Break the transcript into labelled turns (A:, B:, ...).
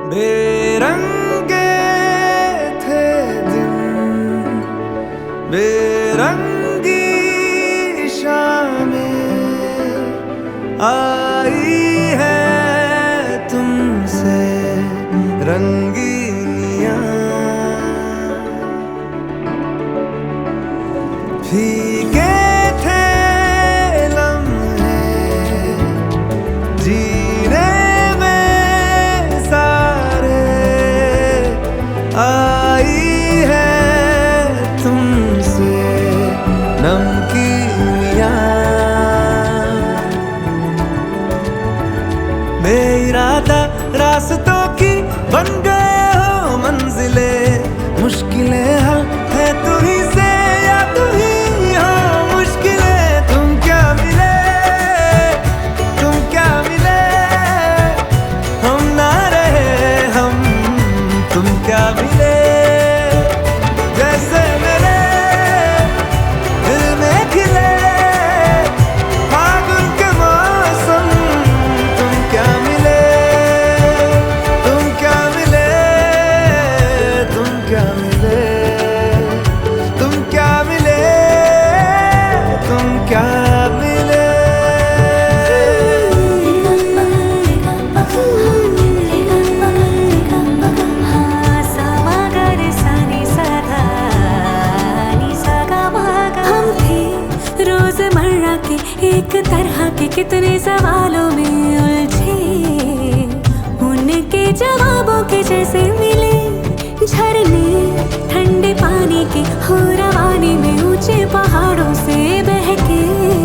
A: बेरंगे थे दिन, बेरंगी शामें आई है तुमसे रंगीनियां। फीके थे लम्हे जीने में सारे, आई है तुमसे नमकीनियां। बेइरादा रास्तों की बन गए हो मंजिले, मुश्किलें हल है तू ही से या तू ही हो मुश्किलें। तुम क्या मिले, तुम क्या मिले, हम ना रहे हम, तुम क्या मिले। जैसे मेरे दिल में खिले फागुन के मौसम, तुम क्या मिले, तुम क्या मिले, तुम क्या मिले, तुम क्या मिले, तुम क्या मिले।
B: रोजमर्रा के एक तरह के कितने सवालों में उलझे, उनके जवाबों के जैसे मिले झरने ठंडे पानी के हो रवानी में ऊंचे पहाड़ों से बहके।